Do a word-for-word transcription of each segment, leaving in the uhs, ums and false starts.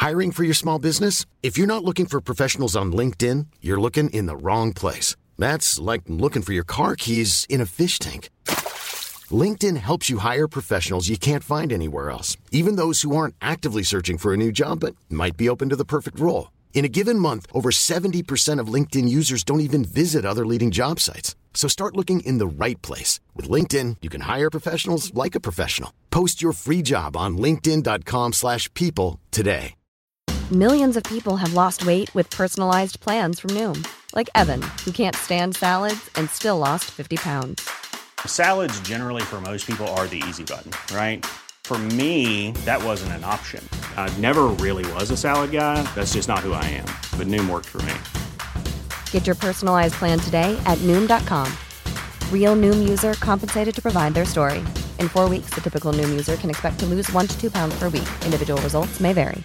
Hiring for your small business? If you're not looking for professionals on LinkedIn, you're looking in the wrong place. That's like looking for your car keys in a fish tank. LinkedIn helps you hire professionals you can't find anywhere else, even those who aren't actively searching for a new job but might be open to the perfect role. In a given month, over seventy percent of LinkedIn users don't even visit other leading job sites. So start looking in the right place. With LinkedIn, you can hire professionals like a professional. Post your free job on linkedin.com slash people today. Millions of people have lost weight with personalized plans from Noom. Like Evan, who can't stand salads and still lost fifty pounds. Salads generally for most people are the easy button, right? For me, that wasn't an option. I never really was a salad guy. That's just not who I am. But Noom worked for me. Get your personalized plan today at Noom dot com. Real Noom user compensated to provide their story. In four weeks, the typical Noom user can expect to lose one to two pounds per week. Individual results may vary.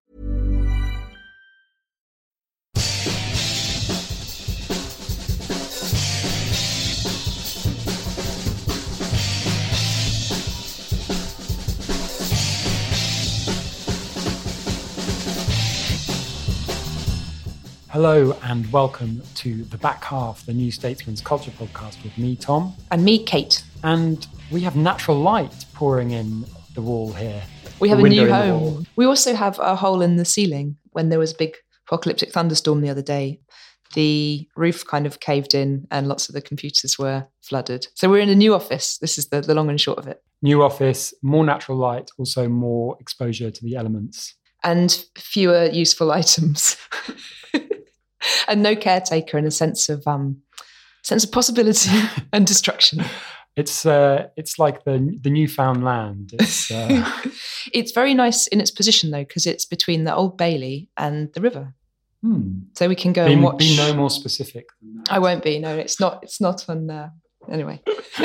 Hello and welcome to The Back Half, the New Statesman's Culture Podcast with me, Tom. And me, Kate. And we have natural light pouring in the wall here. We have a a new home. We also have a hole in the ceiling. When there was a big apocalyptic thunderstorm the other day, the roof kind of caved in and lots of the computers were flooded. So we're in a new office. This is the, the long and short of it. New office, more natural light, also more exposure to the elements. And fewer useful items. And no caretaker and a sense of um, sense of possibility and destruction. It's uh, it's like the the newfound land. It's uh... it's very nice in its position though, because it's between the Old Bailey and the river. Hmm. So we can go be, and watch. Be no more specific than that. I won't be. No, it's not. It's not on. Uh... Anyway.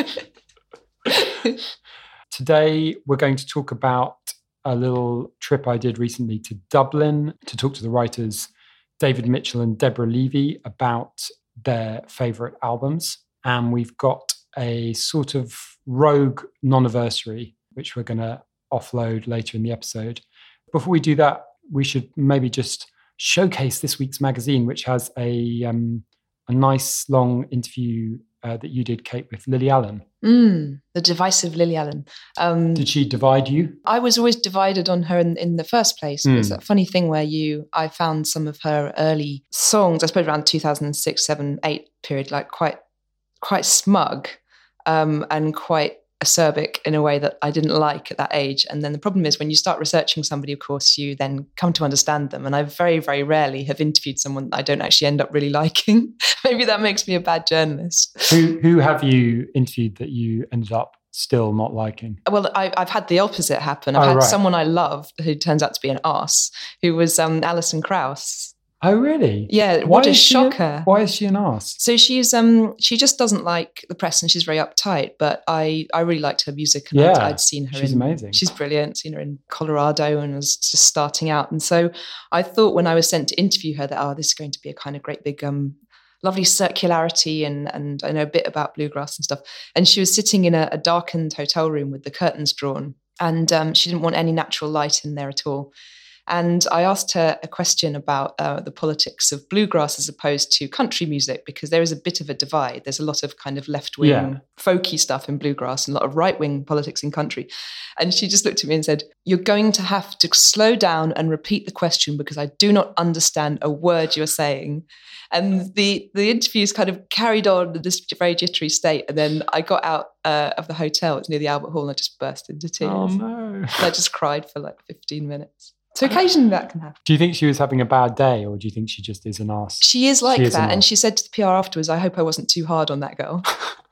Today we're going to talk about a little trip I did recently to Dublin to talk to the writers David Mitchell and Deborah Levy about their favourite albums. And we've got a sort of rogue non-anniversary, which we're going to offload later in the episode. Before we do that, we should maybe just showcase this week's magazine, which has a um, a nice long interview uh, that you did, Kate, with Lily Allen. Mm, the divisive Lily Allen. Um, did she divide you? I was always divided on her in, in the first place. Mm. It was that funny thing where you, I found some of her early songs, I suppose around two thousand six, seven, eight period, like quite, quite smug um, and quite acerbic in a way that I didn't like at that age. And then the problem is when you start researching somebody, of course, you then come to understand them. And I very, very rarely have interviewed someone that I don't actually end up really liking. Maybe that makes me a bad journalist. Who who have you interviewed that you ended up still not liking? Well, I, I've had the opposite happen. I've oh, had right. someone I loved who turns out to be an arse, who was um, Alison Krauss. Oh, really? Yeah, why what a a, shocker. Why is she an arse? So she's um she just doesn't like the press and she's very uptight, but I, I really liked her music and yeah, I'd, I'd seen her she's in, amazing. She's brilliant, seen her in Colorado and was just starting out. And so I thought when I was sent to interview her that, oh, this is going to be a kind of great big um lovely circularity and and I know a bit about bluegrass and stuff. And she was sitting in a, a darkened hotel room with the curtains drawn and um, she didn't want any natural light in there at all. And I asked her a question about uh, the politics of bluegrass as opposed to country music, because there is a bit of a divide. There's a lot of kind of left-wing, yeah. folky stuff in bluegrass and a lot of right-wing politics in country. And she just looked at me and said, you're going to have to slow down and repeat the question because I do not understand a word you're saying. And the, the interviews kind of carried on in this very jittery state. And then I got out uh, of the hotel, it's near the Albert Hall, and I just burst into tears. Oh, no. And I just cried for like fifteen minutes. So occasionally that can happen. Do you think she was having a bad day or do you think she just is an arse? She is like she is that. And she said to the P R afterwards, I hope I wasn't too hard on that girl.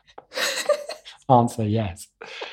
Answer, yes.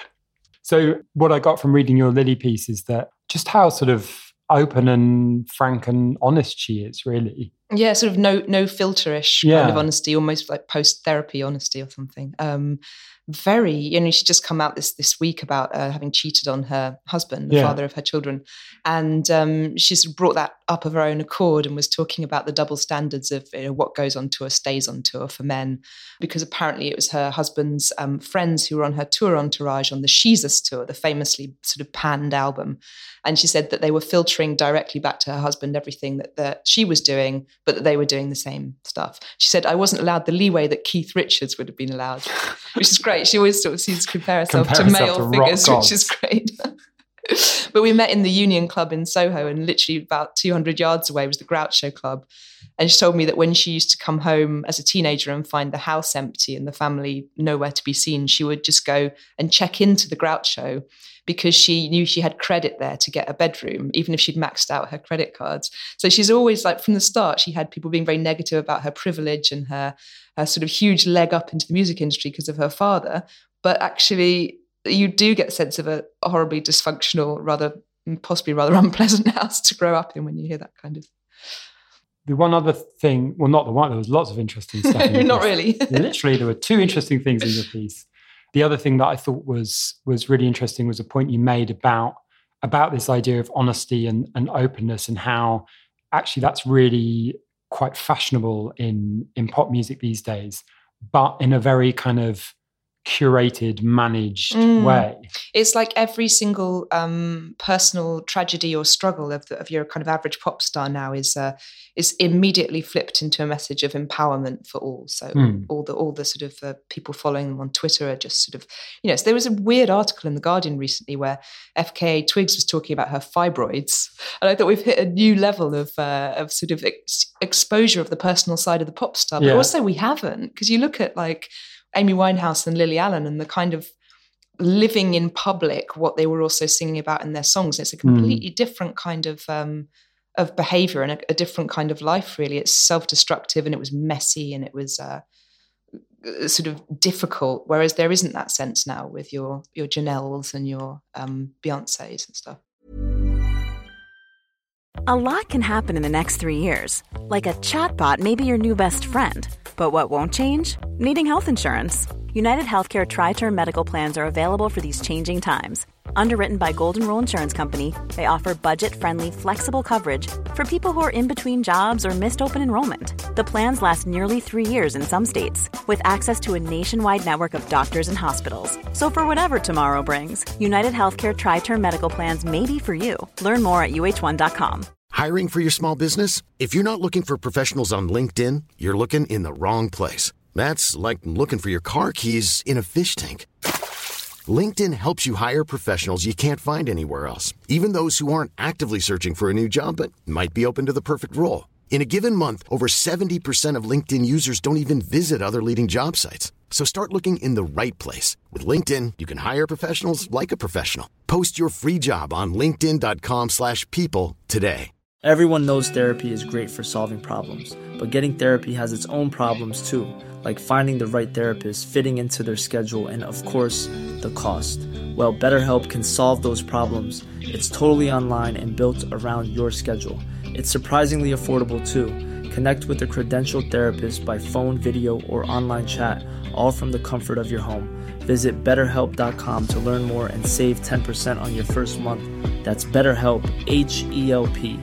So what I got from reading your Lily piece is that just how sort of open and frank and honest she is, really. Yeah, sort of no no filterish yeah. kind of honesty, almost like post-therapy honesty or something. Um, very, you know, she just come out this this week about uh, having cheated on her husband, the yeah. father of her children. And um, she's brought that up of her own accord and was talking about the double standards of, you know, what goes on tour stays on tour for men, because apparently it was her husband's um, friends who were on her tour entourage on the Sheezus tour, the famously sort of panned album. And she said that they were filtering directly back to her husband everything that, that she was doing, but that they were doing the same stuff. She said, I wasn't allowed the leeway that Keith Richards would have been allowed, which is great. She always sort of seems to compare herself compare to herself male to figures, rock which is great. But we met in the Union Club in Soho, and literally about two hundred yards away was the Groucho Club. And she told me that when she used to come home as a teenager and find the house empty and the family nowhere to be seen, she would just go and check into the Groucho because she knew she had credit there to get a bedroom, even if she'd maxed out her credit cards. So she's always, like, from the start, she had people being very negative about her privilege and her, her sort of huge leg up into the music industry because of her father. But actually, you do get a sense of a horribly dysfunctional, rather possibly rather unpleasant house to grow up in when you hear that kind of. The one other thing, well, not the one, there was lots of interesting stuff. in Not piece. really. Literally, there were two interesting things in the piece. The other thing that I thought was was really interesting was a point you made about about this idea of honesty and, and openness, and how actually that's really quite fashionable in in pop music these days, but in a very kind of curated, managed Mm. way. It's like every single um, personal tragedy or struggle of, the, of your kind of average pop star now is uh, is immediately flipped into a message of empowerment for all. So Mm. all the all the sort of uh, people following them on Twitter are just sort of, you know, so there was a weird article in The Guardian recently where F K A Twigs was talking about her fibroids. And I thought we've hit a new level of uh, of sort of ex- exposure of the personal side of the pop star. But Yeah. also we haven't, because you look at like Amy Winehouse and Lily Allen and the kind of living in public what they were also singing about in their songs. It's a completely mm. different kind of um, of behavior and a, a different kind of life, really. It's self-destructive and it was messy and it was uh, sort of difficult, whereas there isn't that sense now with your your Janelles and your um, Beyoncés and stuff. A lot can happen in the next three years. Like a chatbot may be your new best friend. But what won't change? Needing health insurance. United Healthcare Tri-Term Medical Plans are available for these changing times. Underwritten by Golden Rule Insurance Company, they offer budget-friendly, flexible coverage for people who are in between jobs or missed open enrollment. The plans last nearly three years in some states, with access to a nationwide network of doctors and hospitals. So for whatever tomorrow brings, United Healthcare Tri-Term Medical Plans may be for you. Learn more at U H one dot com. Hiring for your small business? If you're not looking for professionals on LinkedIn, you're looking in the wrong place. That's like looking for your car keys in a fish tank. LinkedIn helps you hire professionals you can't find anywhere else, even those who aren't actively searching for a new job but might be open to the perfect role. In a given month, over seventy percent of LinkedIn users don't even visit other leading job sites. So start looking in the right place. With LinkedIn, you can hire professionals like a professional. Post your free job on linkedin dot com slash people today. Everyone knows therapy is great for solving problems, but getting therapy has its own problems too, like finding the right therapist, fitting into their schedule, and of course, the cost. Well, BetterHelp can solve those problems. It's totally online and built around your schedule. It's surprisingly affordable too. Connect with a credentialed therapist by phone, video, or online chat, all from the comfort of your home. Visit better help dot com to learn more and save ten percent on your first month. That's BetterHelp, H E L P.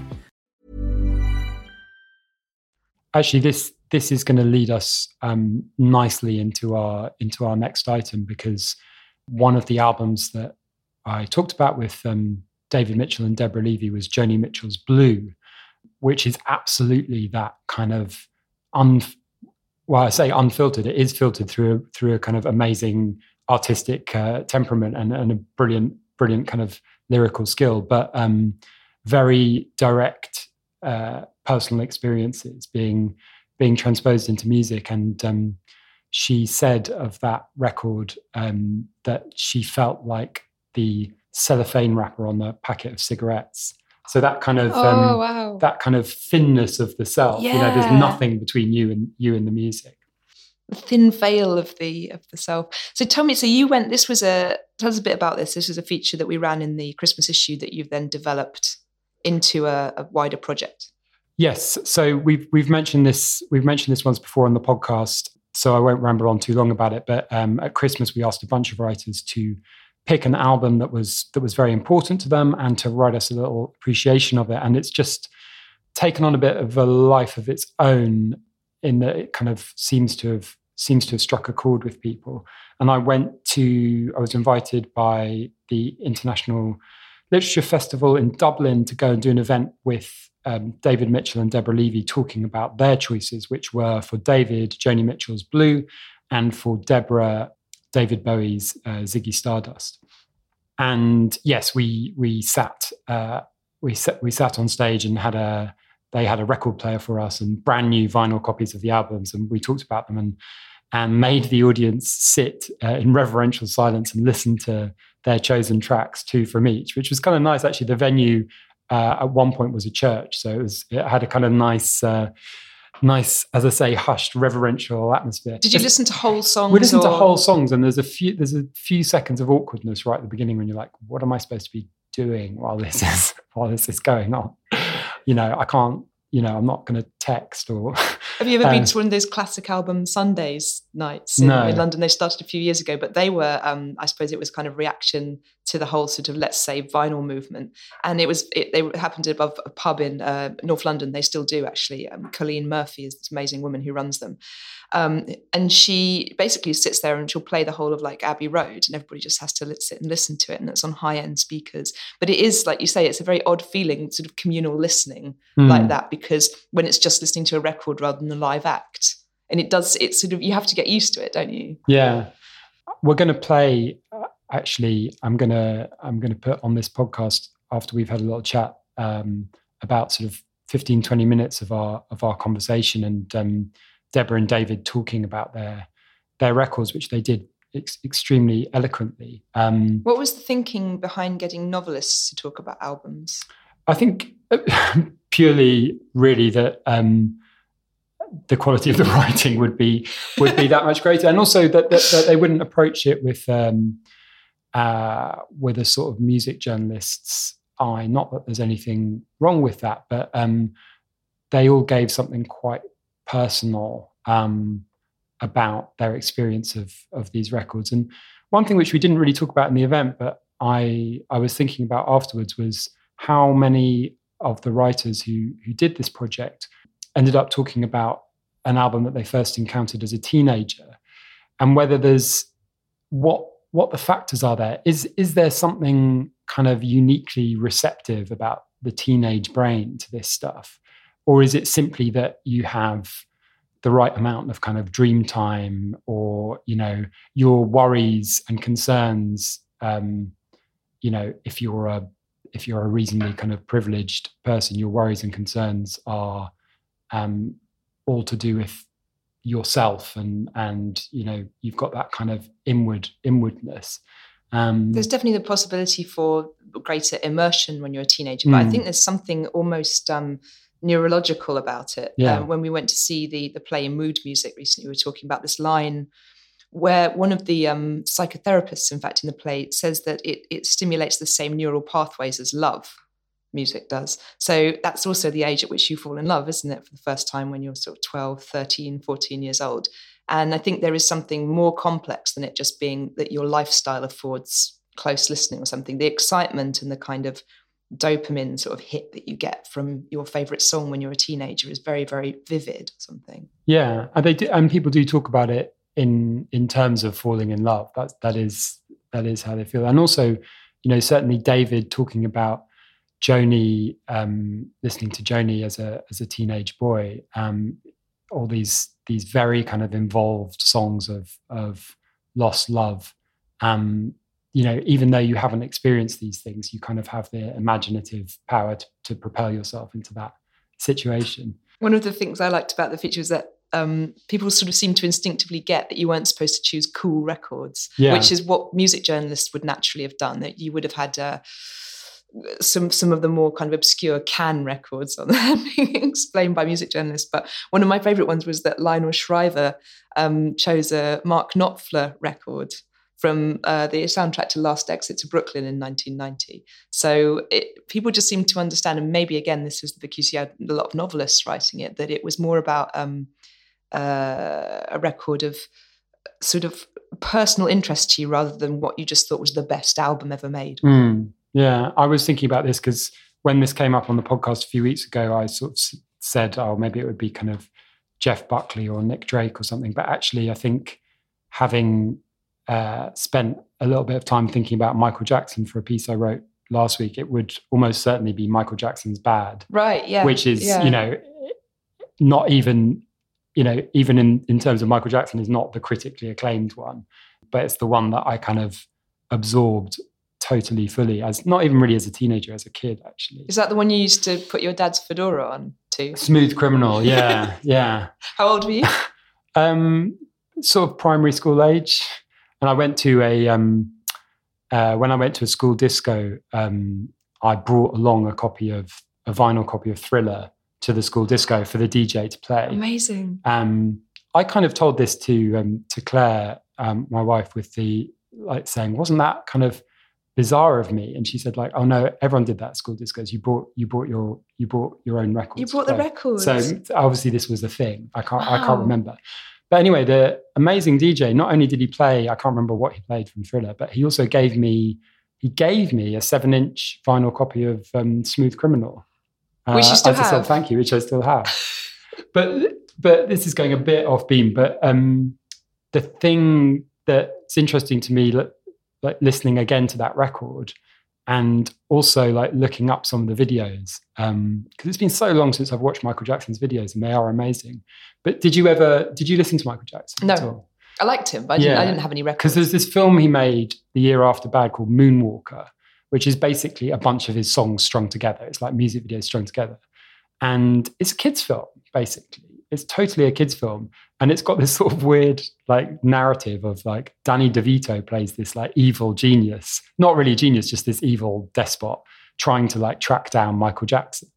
Actually, this this is going to lead us um, nicely into our into our next item, because one of the albums that I talked about with um, David Mitchell and Deborah Levy was Joni Mitchell's Blue, which is absolutely that kind of un well, I say unfiltered. It is filtered through through a kind of amazing artistic uh, temperament and, and a brilliant brilliant kind of lyrical skill, but um, very direct. Uh, personal experiences being being transposed into music. And um, she said of that record um, that she felt like the cellophane wrapper on the packet of cigarettes. So that kind of oh, um, wow. that kind of thinness of the self. Yeah. You know, there's nothing between you and you and the music. The thin veil of the of the self. So tell me, so you went. This was a tell us a bit about this. This was a feature that we ran in the Christmas issue that you've then developed into a, a wider project. Yes, so we've we've mentioned this we've mentioned this once before on the podcast. so I won't ramble on too long about it. But um, at Christmas, we asked a bunch of writers to pick an album that was that was very important to them and to write us a little appreciation of it. And it's just taken on a bit of a life of its own, in that it kind of seems to have seems to have struck a chord with people. And I went to, I was invited by the International Literature Festival in Dublin to go and do an event with um, David Mitchell and Deborah Levy, talking about their choices, which were for David, Joni Mitchell's Blue, and for Deborah, David Bowie's uh, Ziggy Stardust. And yes, we we sat uh, we sat we sat on stage and had a they had a record player for us and brand new vinyl copies of the albums, and we talked about them and and made the audience sit uh, in reverential silence and listen to their chosen tracks, two from each, which was kind of nice. Actually, the venue uh, at one point was a church, so it was it had a kind of nice. Uh, Nice, as I say, hushed, reverential atmosphere. Did you listen to whole songs? We listened or? to whole songs, and there's a few there's a few seconds of awkwardness right at the beginning when you're like, "What am I supposed to be doing while this is while this is going on?" You know, I can't. You know, I'm not going to text or. Have you ever um, been to one of those classic album Sundays nights in, no. in London? They started a few years ago, but they were, um, I suppose, it was kind of reaction to the whole sort of, let's say, vinyl movement. And it was it, they happened above a pub in uh, North London. They still do, actually. Um, Colleen Murphy is this amazing woman who runs them. Um, and she basically sits there and she'll play the whole of like Abbey Road, and everybody just has to sit and listen to it, and it's on high-end speakers. But it is, like you say, it's a very odd feeling, sort of communal listening mm. like that, because when it's just listening to a record rather than a live act, and it does, it's sort of, you have to get used to it, don't you? Yeah. We're going to play, actually, I'm going to, I'm going to put on this podcast after we've had a little chat um, about sort of fifteen, twenty minutes of our, of our conversation, and um, Deborah and David talking about their their records, which they did ex- extremely eloquently. Um, what was the thinking behind getting novelists to talk about albums? I think purely, really, that um, the quality of the writing would be would be that much greater, and also that, that, that they wouldn't approach it with um, uh, with a sort of music journalist's eye. Not that there's anything wrong with that, but um, they all gave something quite personal um, about their experience of of these records. And one thing which we didn't really talk about in the event, but I I was thinking about afterwards, was how many of the writers who who did this project ended up talking about an album that they first encountered as a teenager, and whether there's what what the factors are there. Is is there something kind of uniquely receptive about the teenage brain to this stuff? Or is it simply that you have the right amount of kind of dream time, or, you know, your worries and concerns, um, you know, if you're a if you're a reasonably kind of privileged person, your worries and concerns are um, all to do with yourself, and and you know, you've got that kind of inward inwardness. Um, there's definitely the possibility for greater immersion when you're a teenager, but mm. I think there's something almost um, neurological about it. Yeah. Um, when we went to see the the play Mood Music recently, we were talking about this line where one of the um, psychotherapists, in fact, in the play, says that it it stimulates the same neural pathways as love music does. So that's also the age at which you fall in love, isn't it? For the first time, when you're sort of twelve, thirteen, fourteen years old. And I think there is something more complex than it just being that your lifestyle affords close listening or something. The excitement and the kind of dopamine sort of hit that you get from your favorite song when you're a teenager is very, very vivid or something. Yeah, and they do, and people do talk about it in in terms of falling in love. That that is that is how they feel. And also, you know, certainly David talking about Joni, um, listening to Joni as a as a teenage boy, um, all these these very kind of involved songs of of lost love. Um, you know, even though you haven't experienced these things, you kind of have the imaginative power to, to propel yourself into that situation. One of the things I liked about the feature was that um, people sort of seem to instinctively get that you weren't supposed to choose cool records, yeah. which is what music journalists would naturally have done. That you would have had uh, some some of the more kind of obscure Can records on there being explained by music journalists. But one of my favourite ones was that Lionel Shriver um, chose a Mark Knopfler record from uh, the soundtrack to Last Exit to Brooklyn in nineteen ninety. So it, people just seem to understand, and maybe again this was because you had a lot of novelists writing it, that it was more about um, uh, a record of sort of personal interest to you rather than what you just thought was the best album ever made. Mm, yeah, I was thinking about this because when this came up on the podcast a few weeks ago, I sort of said, oh, maybe it would be kind of Jeff Buckley or Nick Drake or something. But actually, I think having uh, spent a little bit of time thinking about Michael Jackson for a piece I wrote last week, it would almost certainly be Michael Jackson's Bad. Right, yeah. Which is, yeah. you know, not even, you know, even in, in terms of Michael Jackson is not the critically acclaimed one, but it's the one that I kind of absorbed totally fully as not even really as a teenager, as a kid, actually. Is that the one you used to put your dad's fedora on too? Smooth Criminal, yeah, yeah. How old were you? Um, sort of primary school age. And I went to a, um, uh, when I went to a school disco, um, I brought along a copy of, a vinyl copy of Thriller to the school disco for the D J to play. Amazing. Um, I kind of told this to um, to Claire, um, my wife, with the, like saying, wasn't that kind of bizarre of me? And she said, like, oh no, everyone did that at school discos. You bought, you bought your, you bought your own records. You brought the records. So obviously this was a thing. I can't, wow. I can't remember. But anyway, the amazing D J, not only did he play, I can't remember what he played from Thriller, but he also gave me, he gave me a seven inch vinyl copy of um, Smooth Criminal. Uh, which you still as a sort have. of thank you, which I still have. but, but this is going a bit off beam, but um, the thing that's interesting to me, like, like listening again to that record and also like looking up some of the videos, because um, it's been so long since I've watched Michael Jackson's videos and they are amazing. But did you ever, did you listen to Michael Jackson no. at all? I liked him, but I didn't, yeah. I didn't have any records. Because there's this film he made the year after Bad called Moonwalker, which is basically a bunch of his songs strung together. It's like music videos strung together. And it's a kid's film, basically. It's totally a kid's film. And it's got this sort of weird like narrative of like Danny DeVito plays this like evil genius, not really genius, just this evil despot trying to like track down Michael Jackson.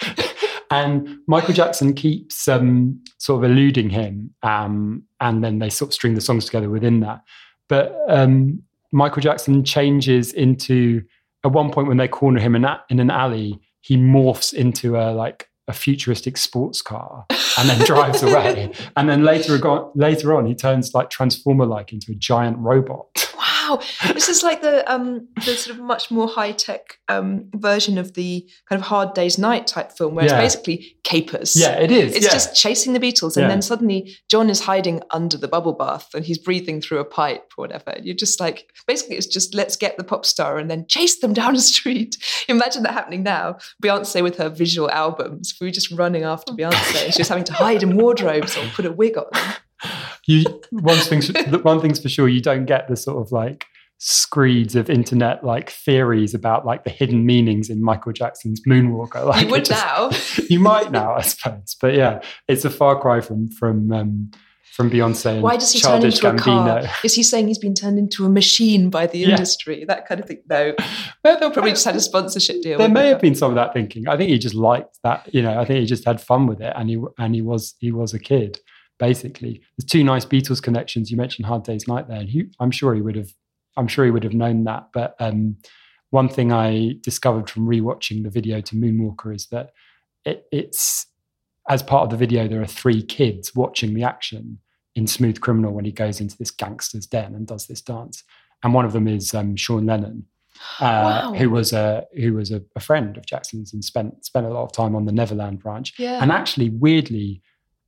And Michael Jackson keeps um, sort of eluding him. Um, and then they sort of string the songs together within that. But um, Michael Jackson changes into, at one point when they corner him in, a, in an alley, he morphs into a like a futuristic sports car and then drives away. And then later, later on, he turns like Transformer-like into a giant robot. Wow. This is like the um, the sort of much more high-tech um, version of the kind of Hard Day's Night type film, where yeah. it's basically capers. Yeah, it is. It's yeah. just chasing the Beatles. And yeah. then suddenly John is hiding under the bubble bath and he's breathing through a pipe or whatever. And you're just like, basically it's just let's get the pop star and then chase them down the street. Imagine that happening now. Beyonce with her visual albums. We were just running after Beyonce and she was having to hide in wardrobes or put a wig on. You, one thing's, one thing's for sure, you don't get the sort of like screeds of internet like theories about like the hidden meanings in Michael Jackson's Moonwalker. Like, you would just, now. You might now, I suppose. But yeah, it's a far cry from from um, from Beyonce and Why does he Childish turn into Gambino. a car? Is he saying he's been turned into a machine by the Yeah. industry? That kind of thing. No. Well, there- Probably just had a sponsorship deal. There with may it. have been some of that thinking. I think he just liked that, you know, I think he just had fun with it and he and he was he was a kid, basically. There's two nice Beatles connections. You mentioned Hard Day's Night there, and he, I'm sure he would have I'm sure he would have known that. But um, one thing I discovered from rewatching the video to Moonwalker is that it, it's, as part of the video, there are three kids watching the action in Smooth Criminal when he goes into this gangster's den and does this dance. And one of them is um, Sean Lennon, uh, Wow. who was a who was a, a friend of Jackson's and spent spent a lot of time on the Neverland Ranch. Yeah. And actually, weirdly,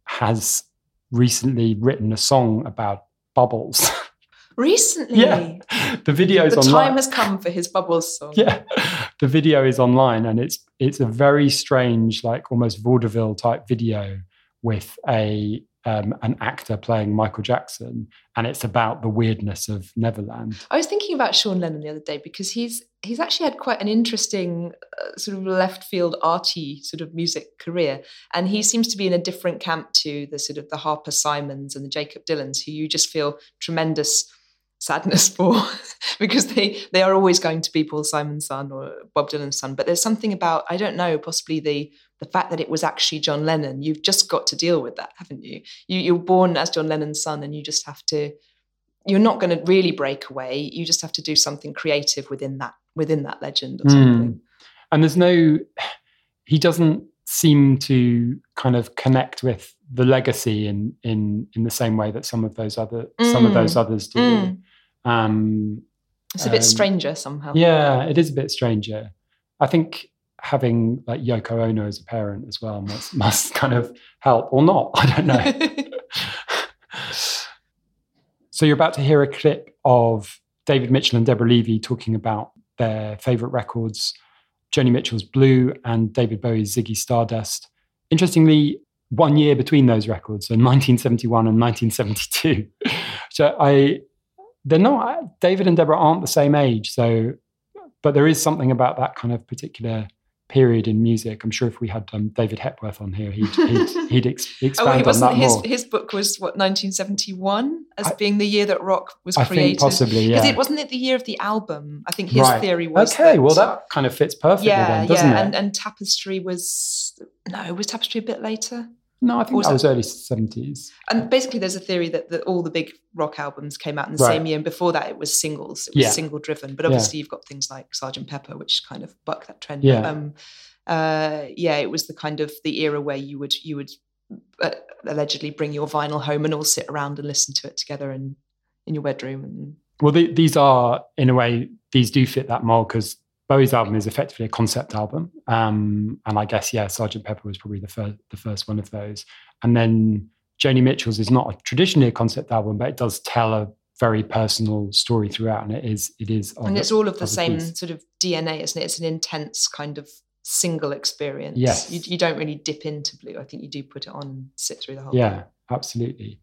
has recently written a song about bubbles. Recently. Yeah, the video's The online. time has come for his Bubbles song. Yeah, the video is online, and it's it's a very strange, like almost vaudeville type video with a um, an actor playing Michael Jackson, and it's about the weirdness of Neverland. I was thinking about Sean Lennon the other day because he's he's actually had quite an interesting uh, sort of left field arty sort of music career, and he seems to be in a different camp to the sort of the Harper Simons and the Jacob Dylans, who you just feel tremendous sadness for because they they are always going to be Paul Simon's son or Bob Dylan's son. But there's something about, I don't know, possibly the the fact that it was actually John Lennon. You've just got to deal with that, haven't you? you you're born as John Lennon's son, and you just have to, you're not going to really break away. You just have to do something creative within that within that legend or something. Mm. And there's no, he doesn't seem to kind of connect with the legacy in in in the same way that some of those other mm. some of those others do. Mm. Um, it's a bit um, stranger somehow. Yeah, it is a bit stranger. I think having like Yoko Ono as a parent as well must must kind of help, or not. I don't know. So you're about to hear a clip of David Mitchell and Deborah Levy talking about their favourite records, Joni Mitchell's Blue and David Bowie's Ziggy Stardust. Interestingly, one year between those records, so nineteen seventy-one and nineteen seventy-two. So I, they're not, David and Deborah aren't the same age, so, but there is something about that kind of particular period in music. I'm sure if we had um, David Hepworth on here, he'd he'd, he'd ex- expand oh, wait, wasn't on that his, more. His book was, what, nineteen seventy-one as I, being the year that rock was I created? I think possibly, yeah. Because it wasn't it the year of the album? I think his right. theory was Okay, that, well, that kind of fits perfectly yeah, then, doesn't yeah, it? And, and Tapestry was, no, was Tapestry a bit later? No, I think was that was that, early seventies. And basically there's a theory that, that all the big rock albums came out in the right. same year, and before that it was singles, it was yeah. single driven. But obviously yeah. you've got things like Sergeant Pepper, which kind of buck that trend. Yeah. But, um, uh, yeah, it was the kind of the era where you would you would uh, allegedly bring your vinyl home and all sit around and listen to it together in, in your bedroom. And well, the, these are, in a way, these do fit that mold because Bowie's album is effectively a concept album. Um, and I guess, yeah, Sergeant Pepper was probably the first, the first one of those. And then Joni Mitchell's is not a, traditionally a concept album, but it does tell a very personal story throughout. And it is, it is. And it's all of the of same piece. sort of D N A, isn't it? It's an intense kind of single experience. Yes. You, you don't really dip into Blue. I think you do put it on and sit through the whole Yeah, thing. absolutely.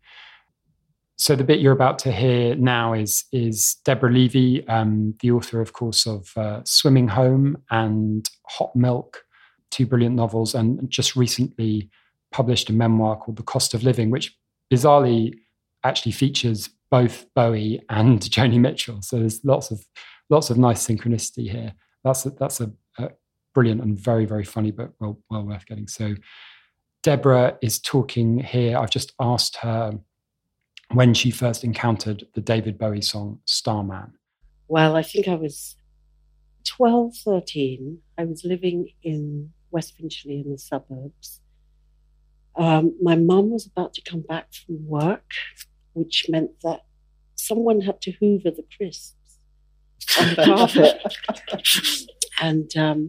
So the bit you're about to hear now is is Deborah Levy, um, the author, of course, of uh, Swimming Home and Hot Milk, two brilliant novels, and just recently published a memoir called The Cost of Living, which bizarrely actually features both Bowie and Joni Mitchell. So there's lots of lots of nice synchronicity here. That's a, that's a, a brilliant and very, very funny book, well, well worth getting. So Deborah is talking here. I've just asked her when she first encountered the David Bowie song Starman. Well, I think I was twelve, thirteen. I was living in West Finchley in the suburbs. Um, my mum was about to come back from work, which meant that someone had to hoover the crisps on the carpet. And um,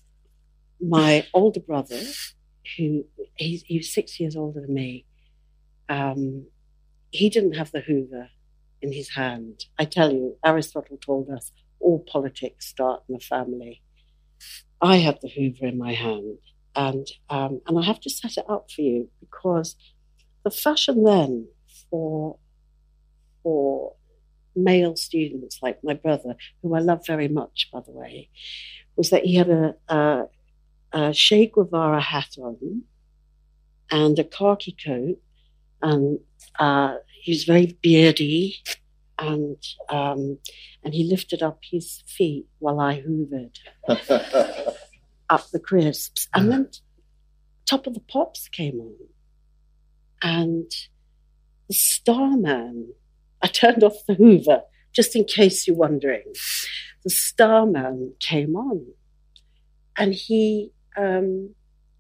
my older brother, who he's, he was six years older than me, um, he didn't have the hoover in his hand. I tell you, Aristotle told us all politics start in the family. I had the hoover in my hand, and um, and I have to set it up for you because the fashion then for for male students like my brother, who I love very much, by the way, was that he had a, a, a Che Guevara hat on and a khaki coat, and uh, he was very beardy, and um, and he lifted up his feet while I hoovered up the crisps. And then Top of the Pops came on, and the Starman, I turned off the hoover, just in case you're wondering. The Starman came on, and he um,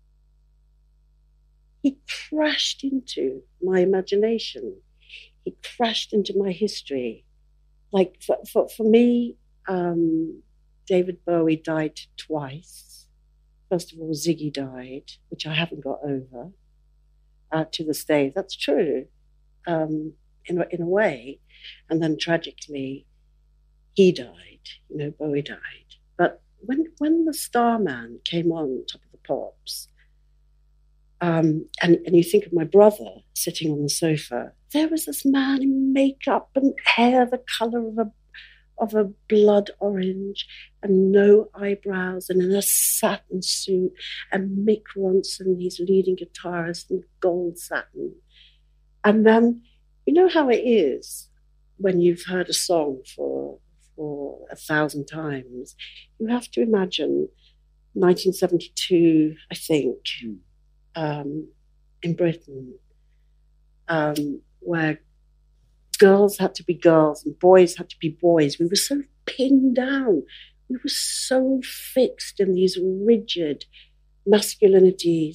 he crashed into my imagination. He crashed into my history. Like for for, for me, um, David Bowie died twice. First of all, Ziggy died, which I haven't got over uh, to this day. That's true, um, in a, in a way. And then tragically, he died. You know, Bowie died. But when when the Starman came on Top of the Pops, um, and, and you think of my brother sitting on the sofa, there was this man in makeup and hair the colour of a of a blood orange and no eyebrows and in a satin suit, and Mick Ronson, his leading guitarist, in gold satin. And then, you know how it is when you've heard a song for for a thousand times, you have to imagine nineteen seventy-two, I think, mm. um, in Britain, um, where girls had to be girls and boys had to be boys. We were so pinned down. We were so fixed in these rigid masculinities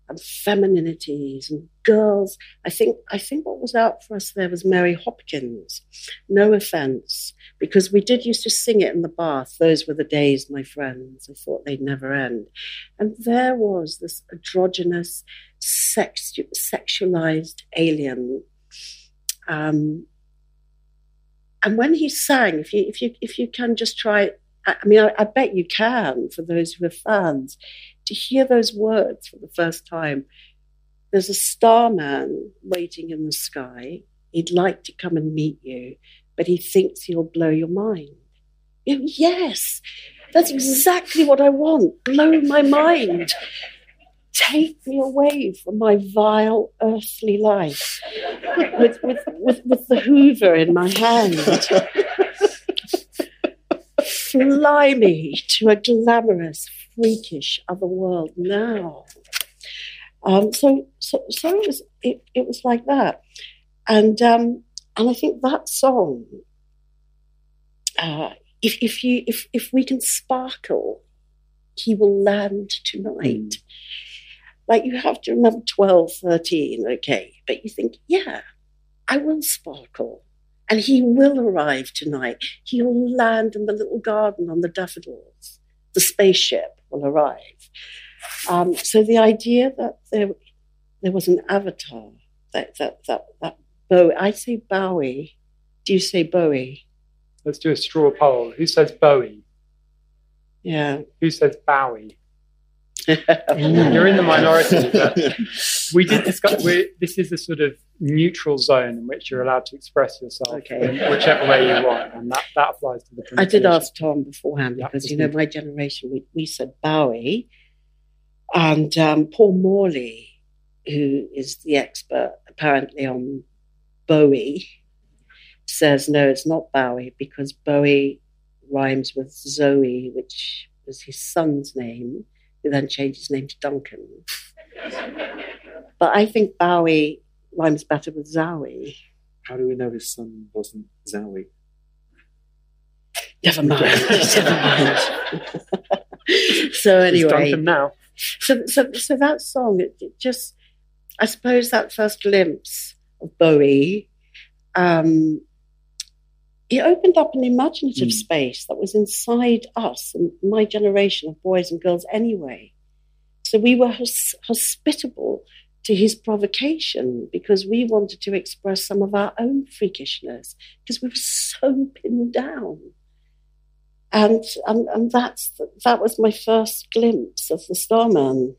and femininities and girls. I think I think what was out for us there was Mary Hopkins. No offence, because we did used to sing it in the bath. Those were the days, my friends. I thought they'd never end. And there was this androgynous, sex, sexualized alien. Um, and when he sang, if you if you if you can just try, I mean, I, I bet you can, for those who are fans, to hear those words for the first time. There's a starman waiting in the sky. He'd like to come and meet you, but he thinks he'll blow your mind. Yes, that's exactly what I want. Blow my mind. Take me away from my vile earthly life with, with, with, with the Hoover in my hand. Fly me to a glamorous, freakish other world now. Um, so, so, so it was. It, it was like that, and um, and I think that song. Uh, if if you if if we can sparkle, he will land tonight. Like, you have to remember twelve, thirteen, okay, but you think, yeah, I will sparkle. And he will arrive tonight. He'll land in the little garden on the daffodils. The spaceship will arrive. Um, so the idea that there, there was an avatar, that that that that Bowie. I say Bowie. Do you say Bowie? Let's do a straw poll. Who says Bowie? Yeah. Who says Bowie? You're in the minority, but we did discuss. We're, this is a sort of neutral zone in which you're allowed to express yourself, okay, in whichever way you want, and that, that applies to the. I did ask Tom beforehand because yeah, you know my generation we, we said Bowie, and um, Paul Morley, who is the expert apparently on Bowie, says no, it's not Bowie because Bowie rhymes with Zoe, which was his son's name. Who then changed his name to Duncan. But I think Bowie rhymes better with Zowie. How do we know his son wasn't Zowie? Never mind. Never mind. So anyway, it's Duncan now. So, so, so that song, it, it just, I suppose that first glimpse of Bowie, um, it opened up an imaginative mm. space that was inside us and my generation of boys and girls anyway. So we were hos- hospitable to his provocation because we wanted to express some of our own freakishness because we were so pinned down. And and, and that's that was my first glimpse of the Starman.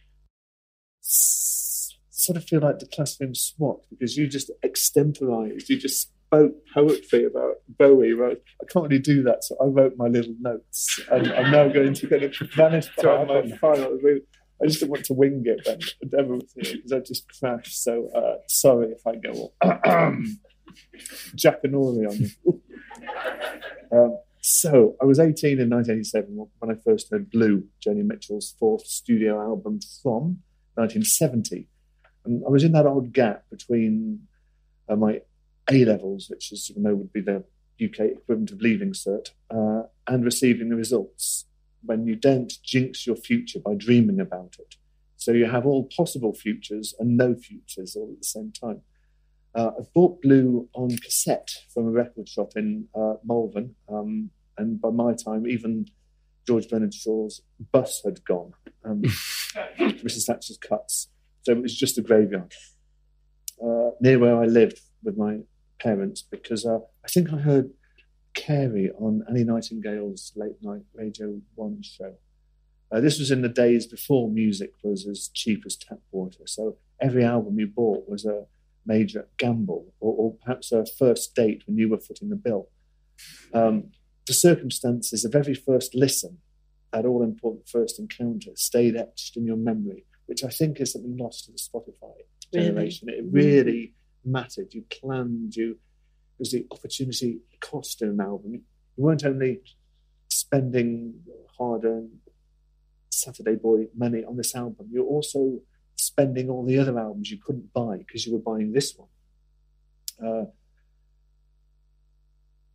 S- sort of feel like the classroom swap because you just extemporized, you just spoke poetry about Bowie. Right? I can't really do that, so I wrote my little notes, and I'm now going to kind of vanish behind my file. I just don't want to wing it, but endeavour with it because I just crashed. So uh, sorry if I go all Jack and Ori on you. um, so I was eighteen in nineteen eighty-seven when I first heard Blue, Joni Mitchell's fourth studio album from nineteen seventy, and I was in that odd gap between uh, my A-levels, which is, you know, would be the U K equivalent of leaving cert, uh, and receiving the results, when you don't jinx your future by dreaming about it. So you have all possible futures and no futures all at the same time. Uh, I bought Blue on cassette from a record shop in uh, Malvern, um, and by my time, even George Bernard Shaw's Bus had gone, um, Missus Thatcher's Cuts. So it was just a graveyard uh, near where I lived with my parents, because uh, I think I heard Carey on Annie Nightingale's late night Radio one show. Uh, this was in the days before music was as cheap as tap water, so every album you bought was a major gamble, or, or perhaps a first date when you were footing the bill. Um, the circumstances of every first listen, that all-important first encounter, stayed etched in your memory, which I think is something lost to the Spotify generation. Really? It really mattered. You planned, you it was the opportunity cost in an album. You weren't only spending hard-earned Saturday Boy money on this album, you're also spending all the other albums you couldn't buy because you were buying this one. Uh,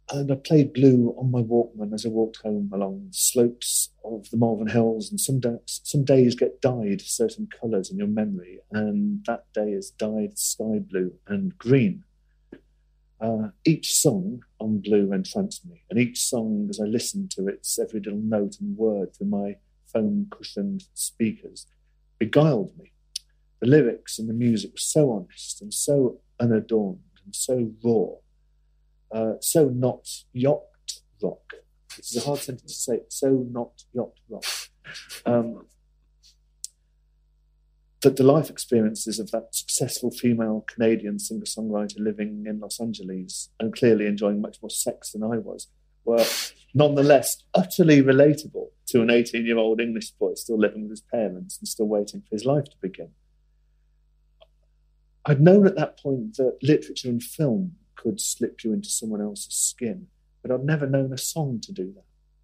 And I played Blue on my Walkman as I walked home along the slopes of the Malvern Hills. And some, da- some days get dyed certain colours in your memory. And that day is dyed sky blue and green. Uh, each song on Blue entranced me. And each song, as I listened to its every little note and word through my foam-cushioned speakers, beguiled me. The lyrics and the music were so honest and so unadorned and so raw. Uh, so not yacht rock. This is a hard sentence to say. So not yacht rock. Um, that the life experiences of that successful female Canadian singer-songwriter living in Los Angeles and clearly enjoying much more sex than I was were nonetheless utterly relatable to an eighteen-year-old English boy still living with his parents and still waiting for his life to begin. I'd known at that point that literature and film could slip you into someone else's skin, but I'd never known a song to do that.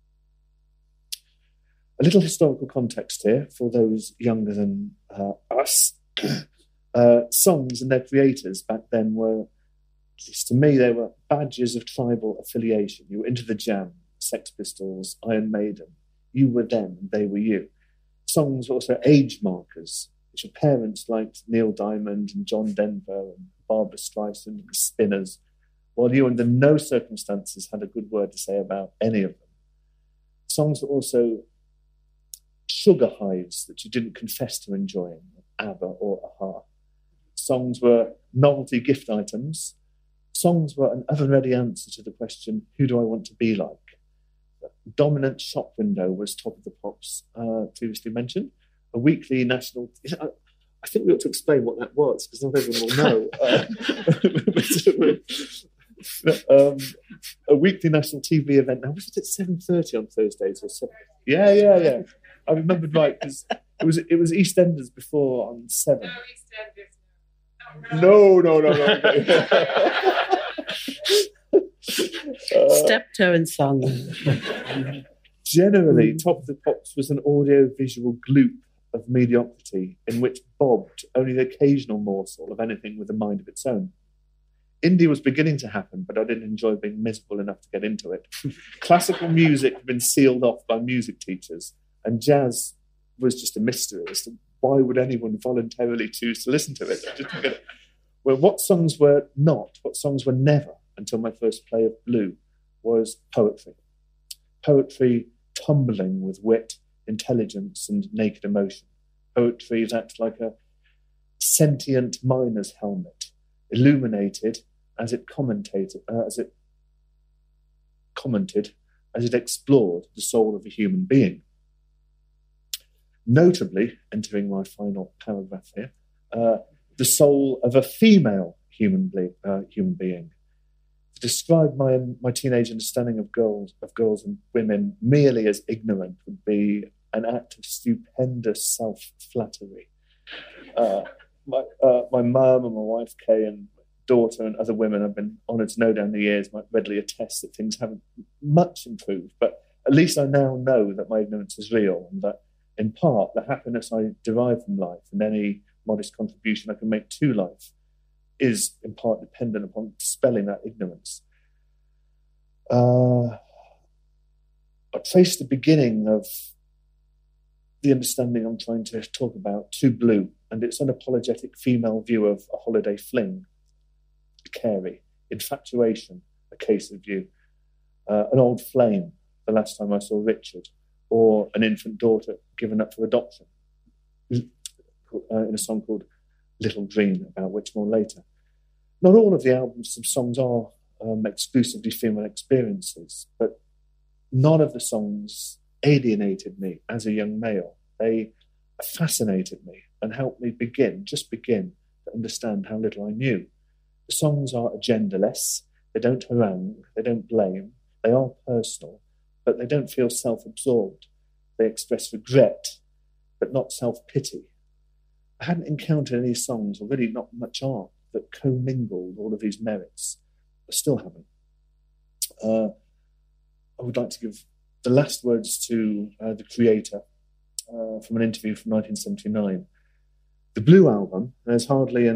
A little historical context here for those younger than uh, us. uh, songs and their creators back then were, at least to me, they were badges of tribal affiliation. You were into the Jam, Sex Pistols, Iron Maiden. You were them, and they were you. Songs were also age markers, which your parents liked Neil Diamond and John Denver and Barbra Streisand and the Spinners, while you under no circumstances had a good word to say about any of them. Songs were also sugar highs that you didn't confess to enjoying, ABBA or a-ha. Songs were novelty gift items. Songs were an oven-ready answer to the question, who do I want to be like? The dominant shop window was Top of the Pops, uh, previously mentioned. A weekly national... I think we ought to explain what that was, because not everyone will know. Uh, um, a weekly national T V event. Now, was it at seven thirty on Thursdays? Or seven? Yeah, yeah, yeah. I remembered right, because it was, it was EastEnders before on seven. No, no, no, no. no. uh, Steptoe and Son. Generally, Top of the Pops was an audio-visual gloop of mediocrity in which bobbed only the occasional morsel of anything with a mind of its own. Indie was beginning to happen, but I didn't enjoy being miserable enough to get into it. Classical music had been sealed off by music teachers, and jazz was just a mystery as to why would anyone voluntarily choose to listen to it? I just didn't get it. Well, what songs were not, what songs were never, until my first play of Blue, was poetry. Poetry tumbling with wit, intelligence, and naked emotion. Poetry that, like a sentient miner's helmet, illuminated as it commentated, uh, as it commented, as it explored the soul of a human being. Notably, entering my final paragraph here, uh, the soul of a female human, ble- uh, human being. To describe my my teenage understanding of girls of girls and women merely as ignorant would be an act of stupendous self-flattery. Uh, my uh, my mum and my wife Kay and daughter and other women I've been honoured to know down the years might readily attest that things haven't much improved, but at least I now know that my ignorance is real, and that in part the happiness I derive from life and any modest contribution I can make to life is in part dependent upon dispelling that ignorance. Uh, I trace the beginning of the understanding I'm trying to talk about to Blue and its unapologetic female view of a holiday fling, Carey, infatuation, a case of you, uh, an old flame, the last time I saw Richard, or an infant daughter given up for adoption, uh, in a song called Little Dream, about which more later. Not all of the album's songs are um, exclusively female experiences, but none of the songs alienated me as a young male. They fascinated me and helped me begin, just begin, to understand how little I knew. The songs are agendaless, they don't harangue, they don't blame, they are personal, but they don't feel self-absorbed. They express regret, but not self-pity. I hadn't encountered any songs, or really not much art, that commingled all of these merits. I still haven't. Uh, I would like to give the last words to uh, the creator uh, from an interview from nineteen seventy-nine. The Blue album, there's hardly an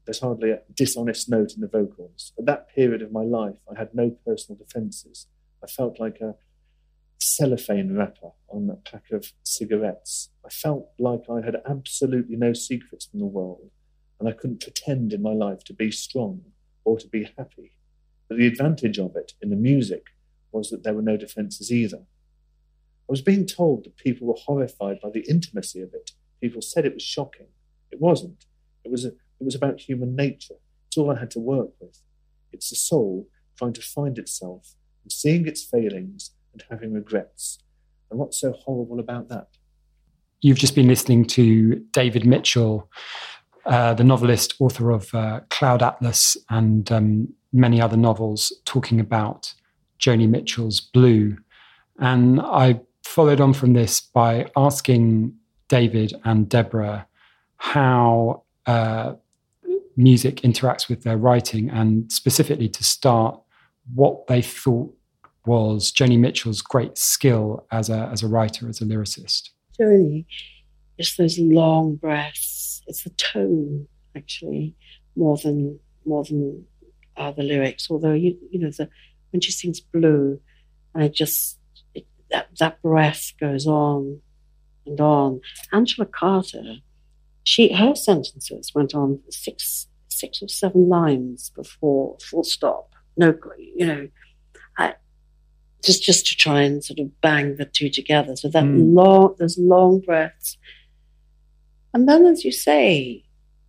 There's hardly a dishonest note in the vocals. At that period of my life, I had no personal defences. I felt like a cellophane wrapper on a pack of cigarettes. I felt like I had absolutely no secrets from the world, and I couldn't pretend in my life to be strong or to be happy. But the advantage of it in the music was that there were no defences either. I was being told that people were horrified by the intimacy of it. People said it was shocking. It wasn't. It was a, it was about human nature. It's all I had to work with. It's the soul trying to find itself and seeing its failings and having regrets. And what's so horrible about that? You've just been listening to David Mitchell, uh, the novelist, author of uh, Cloud Atlas and um, many other novels, talking about Joni Mitchell's Blue. And I followed on from this by asking David and Deborah how uh, music interacts with their writing, and specifically to start, what they thought was Joni Mitchell's great skill as a as a writer, as a lyricist. Joni, it's those long breaths. It's the tone, actually, more than more than uh, the lyrics. Although you you know the when she sings Blue, and it just it, that that breath goes on and on. Angela Carter, she her sentences went on six six or seven lines before full stop. No, you know, I, just just to try and sort of bang the two together. So that mm. long, those long breaths, and then, as you say,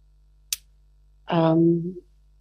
um,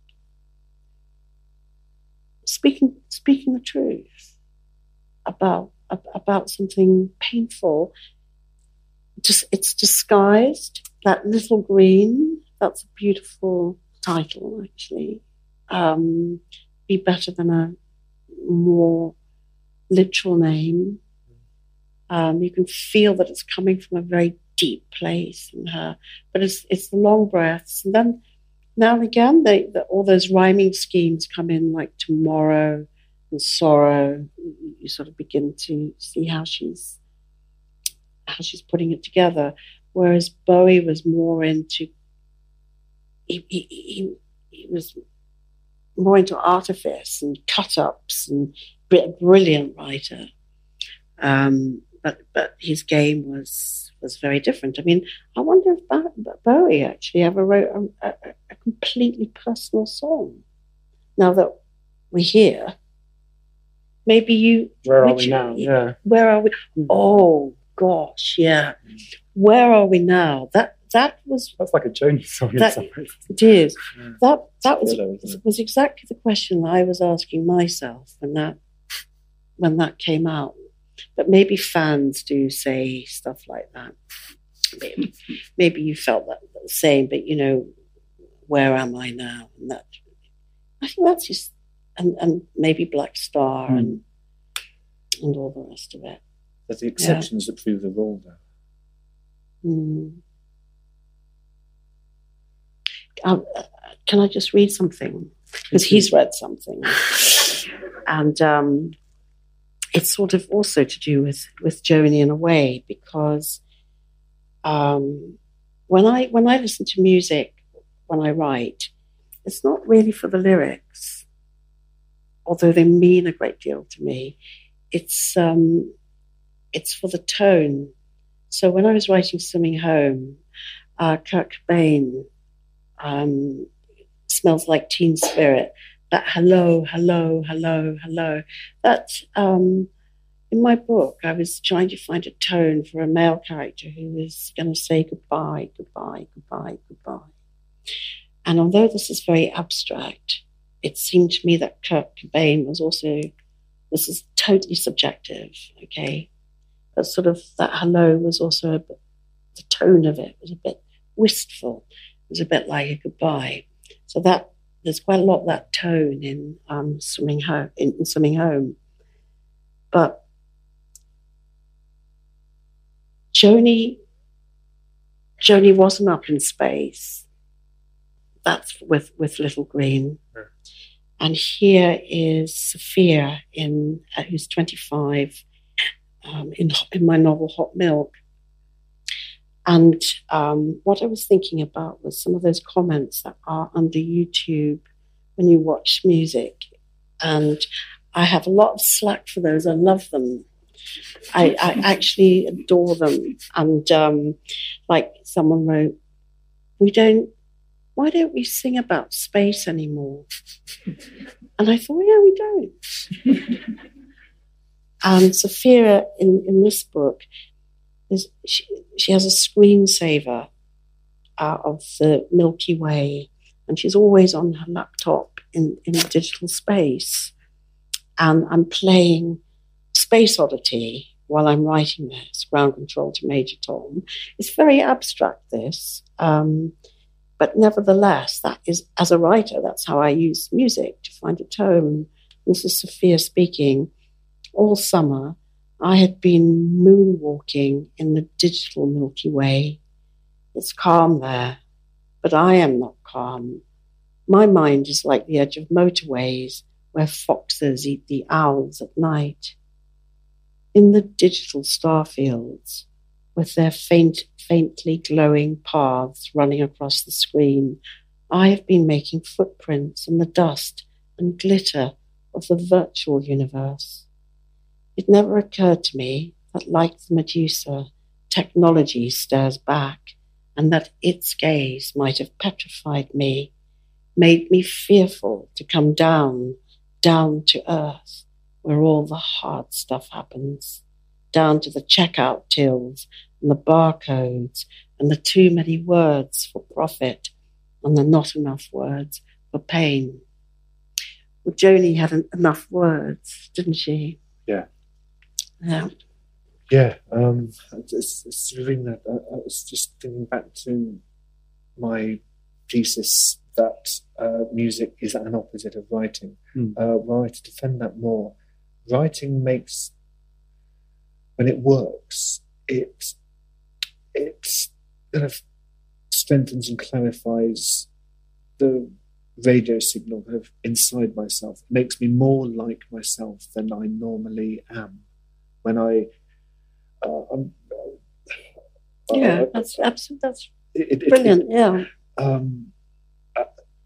speaking speaking the truth about about something painful. Just it's disguised. That Little Green. That's a beautiful title, actually. Um, be better than a more literal name. Um, you can feel that it's coming from a very deep place in her, but it's it's the long breaths, and then now and again, they, the, all those rhyming schemes come in, like tomorrow and sorrow. You, you sort of begin to see how she's how she's putting it together. Whereas Bowie was more into he he, he, he was. more into artifice and cut-ups, and a brilliant writer. Um, but but his game was was very different. I mean, I wonder if Bowie actually ever wrote a, a, a completely personal song. Now that we're here, maybe you... Where are we now? Yeah. Where are we? Oh, gosh, yeah. Where are we now? That That was that's like a Joni song. That, it is. Yeah. That that was Hello, was exactly the question I was asking myself when that when that came out. But maybe fans do say stuff like that. Maybe, maybe you felt that the same. But you know, where am I now? And that I think that's just and and maybe Black Star mm. and and all the rest of it. There's the exceptions yeah. that prove the rule, though. Mm. Um, uh, can I just read something? Because he's read something. And um, it's sort of also to do with, with Joni in a way, because um, when I when I listen to music, when I write, it's not really for the lyrics, although they mean a great deal to me. It's um, it's for the tone. So when I was writing Swimming Home, uh, Kurt Cobain, Um, Smells Like Teen Spirit, that hello, hello, hello, hello. That, um, in my book, I was trying to find a tone for a male character who was going to say goodbye, goodbye, goodbye, goodbye. And although this is very abstract, it seemed to me that Kurt Cobain was also, this is totally subjective, okay? But sort of that hello was also, a bit, the tone of it was a bit wistful. It was a bit like a goodbye. So that there's quite a lot of that tone in um, Swimming Home. In, in Swimming Home, but Joni, Joni wasn't up in space. That's with with Little Green, sure. And here is Sophia in uh, who's twenty-five um, in in my novel Hot Milk. And um, what I was thinking about was some of those comments that are under YouTube when you watch music. And I have a lot of slack for those. I love them. I, I actually adore them. And um, like someone wrote, we don't, why don't we sing about space anymore? And I thought, yeah, we don't. And Sophia, in, in this book, is she, she has a screensaver out of the Milky Way, and she's always on her laptop in, in digital space. And I'm playing Space Oddity while I'm writing this, Ground Control to Major Tom. It's very abstract, this. Um, but nevertheless, that is, as a writer, that's how I use music to find a tone. This is Sophia speaking. All summer, I had been moonwalking in the digital Milky Way. It's calm there, but I am not calm. My mind is like the edge of motorways where foxes eat the owls at night. In the digital starfields, with their faint, faintly glowing paths running across the screen, I have been making footprints in the dust and glitter of the virtual universe. It never occurred to me that, like the Medusa, technology stares back, and that its gaze might have petrified me, made me fearful to come down, down to earth, where all the hard stuff happens, down to the checkout tills and the barcodes and the too many words for profit and the not enough words for pain. Well, Joni had an, enough words, didn't she? Yeah. Yeah. Yeah. Um, it's, it's reading that. I, I was just thinking back to my thesis that uh, music is an opposite of writing. Mm. Uh, well, to defend that more, writing makes, when it works, it it kind of strengthens and clarifies the radio signal kind of inside myself. It makes me more like myself than I normally am. When I, uh, I'm, uh, yeah, uh, that's absolutely that's it, it, brilliant. It, yeah, um, uh,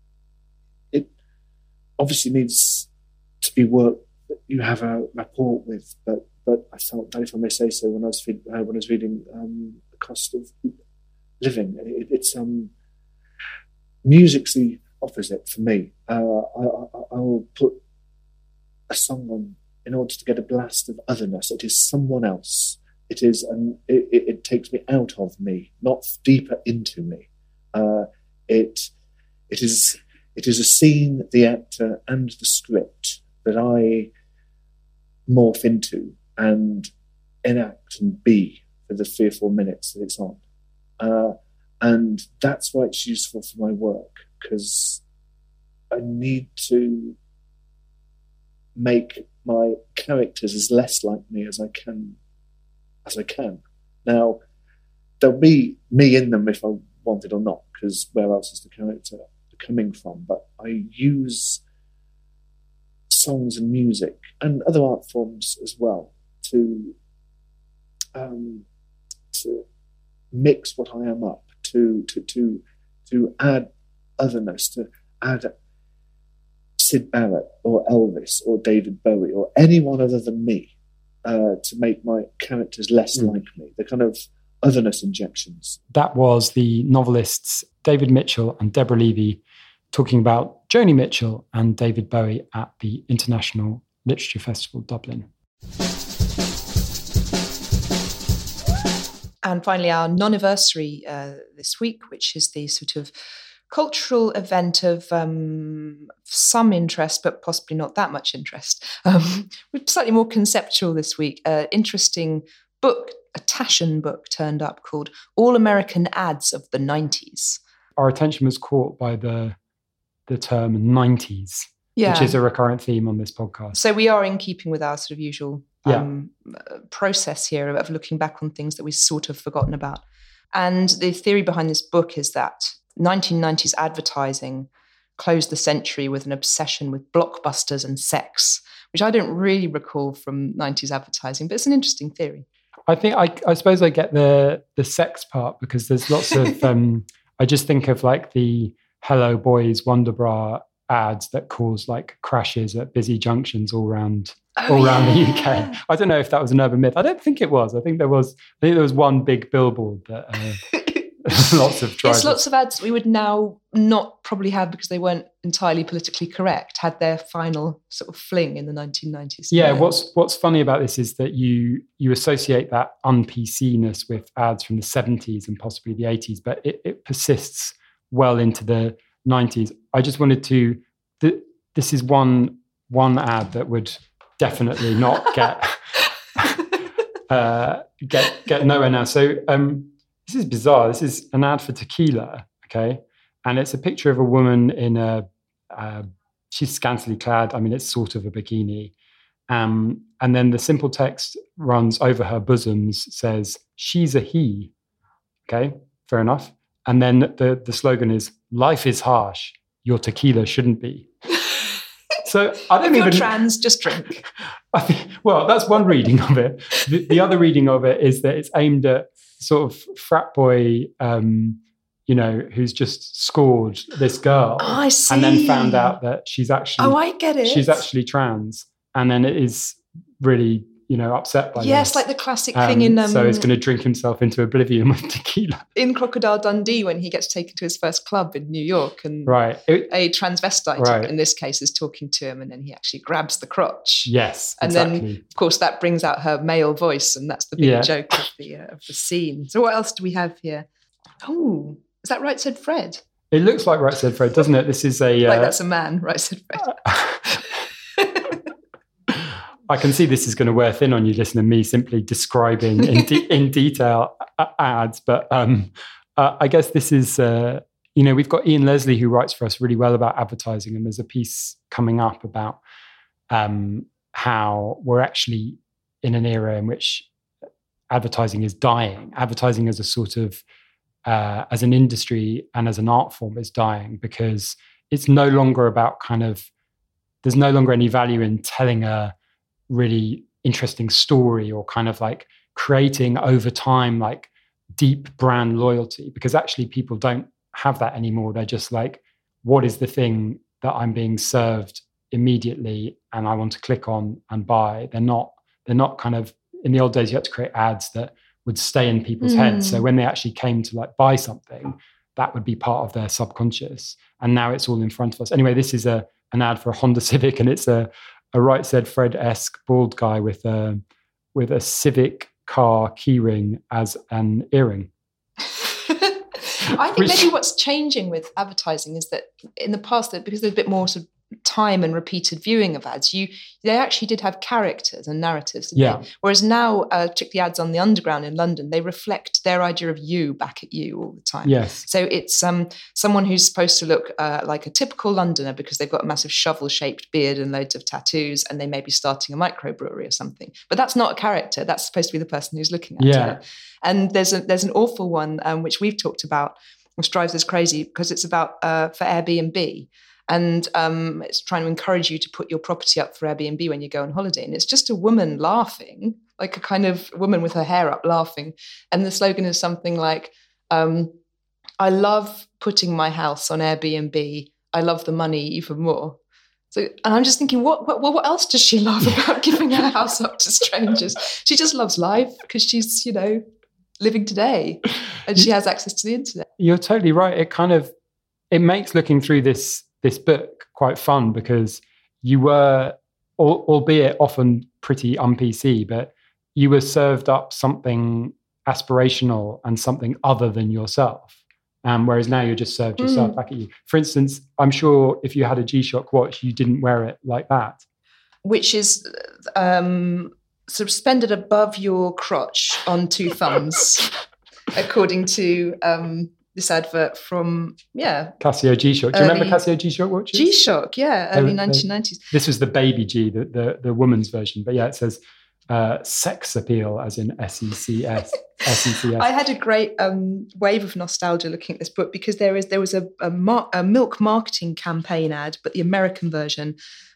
it obviously needs to be work that you have a rapport with, but but I felt that, if I may say so, when I was feed, uh, when I was reading um, The Cost of Living, it, it's um, music's the opposite for me. Uh, I, I, I will put a song on in order to get a blast of otherness. It is someone else. It is, and it, it, it takes me out of me, not deeper into me. Uh, it, it is, it is a scene, the actor, and the script that I morph into and enact and be for the three or four minutes that it's on. Uh, and that's why it's useful for my work, because I need to make my characters as less like me as I can, as I can. Now, there'll be me in them if I want it or not, because where else is the character coming from? But I use songs and music and other art forms as well to um, to mix what I am up, to to to to add otherness, to add Syd Barrett or Elvis or David Bowie or anyone other than me, uh, to make my characters less mm. like me. The kind of otherness injections. That was the novelists David Mitchell and Deborah Levy talking about Joni Mitchell and David Bowie at the International Literature Festival, Dublin. And finally, our non-anniversary uh, this week, which is the sort of cultural event of um, some interest, but possibly not that much interest. Um, we're slightly more conceptual this week. Uh, interesting book, a Taschen book turned up called All American Ads of the nineties. Our attention was caught by the the term nineties, yeah. which is a recurrent theme on this podcast. So we are in keeping with our sort of usual um, yeah. process here of looking back on things that we've sort of forgotten about. And the theory behind this book is that nineteen nineties advertising closed the century with an obsession with blockbusters and sex, which I don't really recall from nineties advertising, but it's an interesting theory. I think I, I suppose I get the the sex part because there's lots of. Um, I just think of like the Hello Boys Wonder Bra ads that cause like crashes at busy junctions all around oh, all around yeah. the U K. I don't know if that was an urban myth. I don't think it was. I think there was. I think there was one big billboard that. Uh, lots of drivers. Yes, lots of ads we would now not probably have because they weren't entirely politically correct, had their final sort of fling in the nineteen nineties. Yeah, what's what's funny about this is that you you associate that un-P C-ness with ads from the seventies and possibly the eighties, but it, it persists well into the nineties. I just wanted to, th- this is one one ad that would definitely not get uh, get get nowhere now. So um, this is bizarre. This is an ad for tequila, okay? And it's a picture of a woman in a, uh, she's scantily clad. I mean, it's sort of a bikini. Um, and then the simple text runs over her bosoms, says, she's a he. Okay, fair enough. And then the, the slogan is, life is harsh. Your tequila shouldn't be. So I don't if even... you're trans, just drink. I think, well, that's one reading of it. The, the other reading of it is that it's aimed at sort of frat boy, um, you know, who's just scored this girl. Oh, I see. And then found out that she's actually... Oh, I get it. She's actually trans. And then it is really, you know, upset by yes, this. like the classic Um, thing in... Um, so he's going to drink himself into oblivion with tequila. in Crocodile Dundee when he gets taken to his first club in New York and Right. It- a transvestite, Right. in this case, is talking to him and then he actually grabs the crotch. Yes, And exactly. then, of course, that brings out her male voice and that's the big Yeah. joke of the, uh, of the scene. So what else do we have here? Oh, is that Right Said Fred? It looks like Right Said Fred, doesn't it? This is a... Like uh, that's a man, Right Said Fred. I can see this is going to wear thin on you, listening to me simply describing in, de- in detail uh, ads. But um, uh, I guess this is, uh, you know, we've got Ian Leslie who writes for us really well about advertising. And there's a piece coming up about um, how we're actually in an era in which advertising is dying. Advertising as a sort of, uh, as an industry and as an art form is dying because it's no longer about kind of, there's no longer any value in telling a really interesting story or kind of like creating over time like deep brand loyalty, because actually people don't have that anymore. They're just like, what is the thing that I'm being served immediately and I want to click on and buy? They're not, they're not kind of, in the old days you had to create ads that would stay in people's mm. heads. So when they actually came to like buy something, that would be part of their subconscious. And now it's all in front of us. Anyway, this is a an ad for a Honda Civic, and it's a, a Right Said Fred-esque bald guy with a with a Civic car keyring as an earring. I think maybe what's changing with advertising is that in the past, that because there's a bit more sort of time and repeated viewing of ads, you they actually did have characters and narratives. Didn't Yeah. they? Whereas now, uh, particularly ads on the Underground in London, they reflect their idea of you back at you all the time. Yes. So it's um, someone who's supposed to look uh, like a typical Londoner because they've got a massive shovel-shaped beard and loads of tattoos, and they may be starting a microbrewery or something. But that's not a character. That's supposed to be the person who's looking at Yeah. it. And there's a, there's an awful one um, which we've talked about, which drives us crazy because it's about uh, for Airbnb. And um, it's trying to encourage you to put your property up for Airbnb when you go on holiday. And it's just a woman laughing, like a kind of woman with her hair up laughing. And the slogan is something like, um, I love putting my house on Airbnb. I love the money even more. So, and I'm just thinking, what, what, what else does she love about giving her house up to strangers? She just loves life because she's, you know, living today and she has access to the internet. You're totally right. It kind of, it makes looking through this this book quite fun because you were, al- albeit often pretty un-P C, but you were served up something aspirational and something other than yourself. Um, whereas now you're just served yourself Mm. back at you. For instance, I'm sure if you had a G-Shock watch, you didn't wear it like that. Which is um, suspended above your crotch on two thumbs, according to um, this advert from, yeah. Casio G-Shock. Do you Early- remember Casio G-Shock watches? G-Shock, yeah, They were- early they- nineteen nineties. This was the baby G, the, the, the woman's version. But yeah, it says uh, sex appeal as in S E C S. S E C S. I had a great um, wave of nostalgia looking at this book because there is there was a, a, mar- a milk marketing campaign ad, but the American version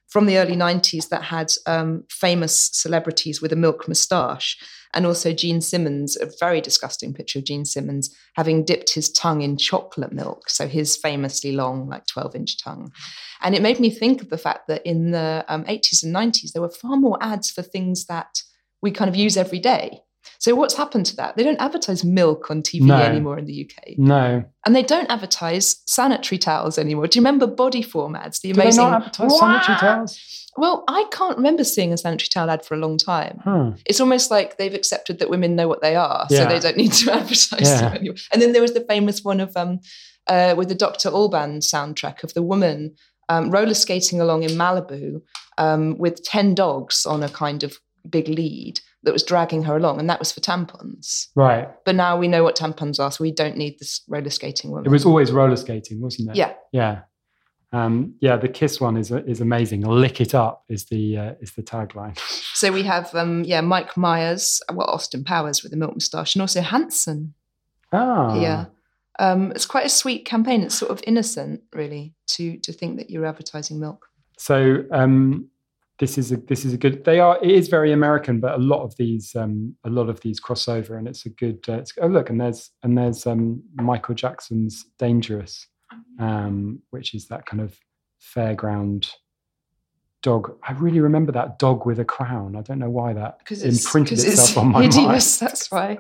from the early nineties that had um, famous celebrities with a milk moustache. And also Gene Simmons, a very disgusting picture of Gene Simmons having dipped his tongue in chocolate milk. So his famously long, like twelve-inch tongue. And it made me think of the fact that in the um, eighties and nineties, there were far more ads for things that we kind of use every day. So what's happened to that? They don't advertise milk on T V no. anymore in the U K. No. And they don't advertise sanitary towels anymore. Do you remember Bodyform ads? The Do amazing... they not advertise Wah! sanitary towels? Well, I can't remember seeing a sanitary towel ad for a long time. Hmm. It's almost like they've accepted that women know what they are, yeah. so they don't need to advertise yeah. them anymore. And then there was the famous one of um, uh, with the Doctor Alban soundtrack of the woman um, roller skating along in Malibu um, with ten dogs on a kind of big lead that was dragging her along, and that was for tampons. Right. But now we know what tampons are, so we don't need this roller skating woman. It was always roller skating, wasn't it? Yeah. Yeah. Um, yeah, the Kiss one is is amazing. Lick it up is the uh, is the tagline. So we have um, yeah Mike Myers, well Austin Powers with a milk moustache, and also Hanson. Ah, yeah. Um, it's quite a sweet campaign. It's sort of innocent, really, to to think that you're advertising milk. So um, this is a this is a good. They are. It is very American, but a lot of these um, a lot of these cross over, and it's a good. Uh, it's, oh look, and there's and there's um, Michael Jackson's Dangerous. Um, which is that kind of fairground dog. I really remember that dog with a crown. I don't know why that imprinted itself it's on my hideous, mind. That's right.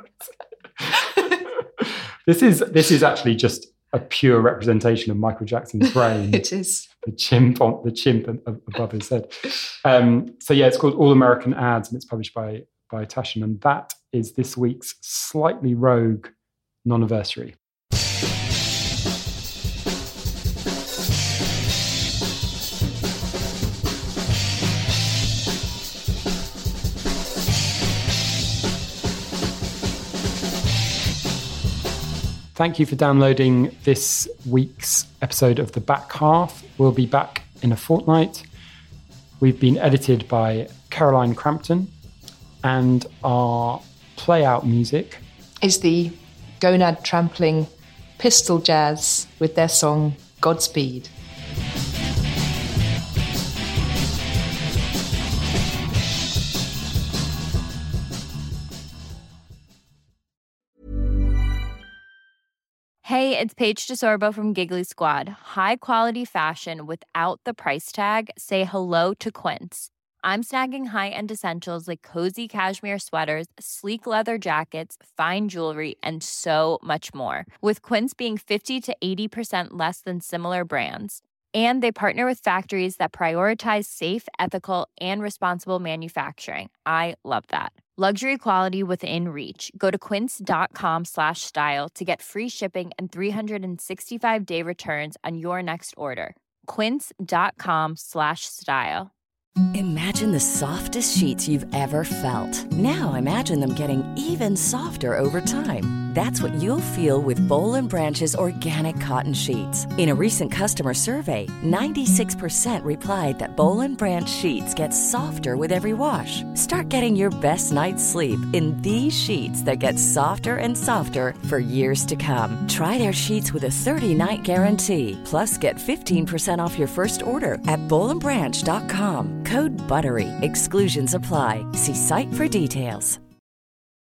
This is this is actually just a pure representation of Michael Jackson's brain. It is the chimp on the chimp above his head. Um, so yeah, it's called All American Ads, and it's published by by Taschen, and that is this week's slightly rogue non-anniversary. Thank you for downloading this week's episode of The Back Half. We'll be back in a fortnight. We've been edited by Caroline Crampton, and our play-out music is the gonad trampling Pistol Jazz with their song Godspeed. Hey, it's Paige DeSorbo from Giggly Squad. High quality fashion without the price tag. Say hello to Quince. I'm snagging high-end essentials like cozy cashmere sweaters, sleek leather jackets, fine jewelry, and so much more. With Quince being fifty to eighty percent less than similar brands. And they partner with factories that prioritize safe, ethical, and responsible manufacturing. I love that. Luxury quality within reach. Go to quince.com slash style to get free shipping and three sixty-five day returns on your next order. Quince.com slash style. Imagine the softest sheets you've ever felt. Now imagine them getting even softer over time. That's what you'll feel with Boll and Branch's organic cotton sheets. In a recent customer survey, ninety-six percent replied that Boll and Branch sheets get softer with every wash. Start getting your best night's sleep in these sheets that get softer and softer for years to come. Try their sheets with a thirty-night guarantee. Plus, get fifteen percent off your first order at boll and branch dot com. Code BUTTERY. Exclusions apply. See site for details.